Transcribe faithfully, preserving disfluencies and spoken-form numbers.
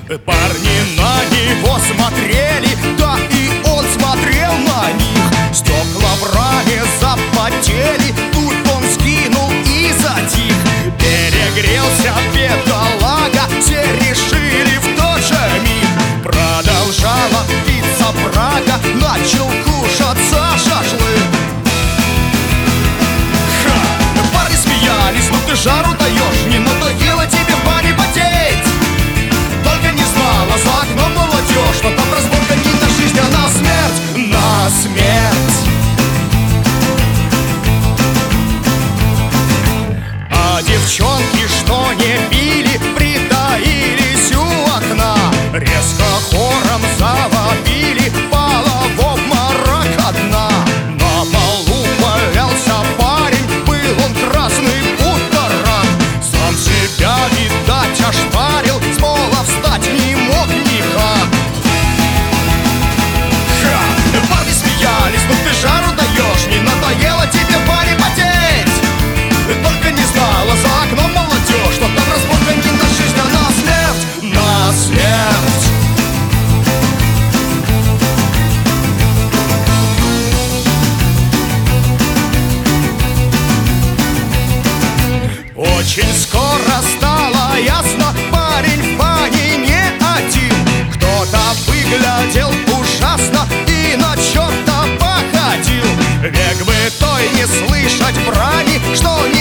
Парни на него смотрели, да и он смотрел на них. Стекла в раме запотели, тут он скинул и затих. Перегрелся бедолага, все решили в тот же миг. Продолжала питься брага, начал кушаться шашлык. Ха! Парни смеялись, ну ты жару даешь, не надоело тебе в бане потеть? Только не знала за окном молодежь, что там разборка не на жизнь, а на смерть, на смерть. А девчонки, что не пили, притаились у окна. Резко хором завопили, пала в обморок одна. На полу валялся парень, был он красный будто рак. Сам себя, видать, ошпарил, с пола встать не мог никак. Ха! Парни смеялись, ну ты жару даешь, не надоело тебе в бане потеть? Только не знала за окном молодежь, что там разборка не на жизнь, а на смерть, на смерть. Очень скоро стало ясно, парень в бане не один. Кто-то выглядел ужасно и на черта походил. Век бы той не слышать брани, что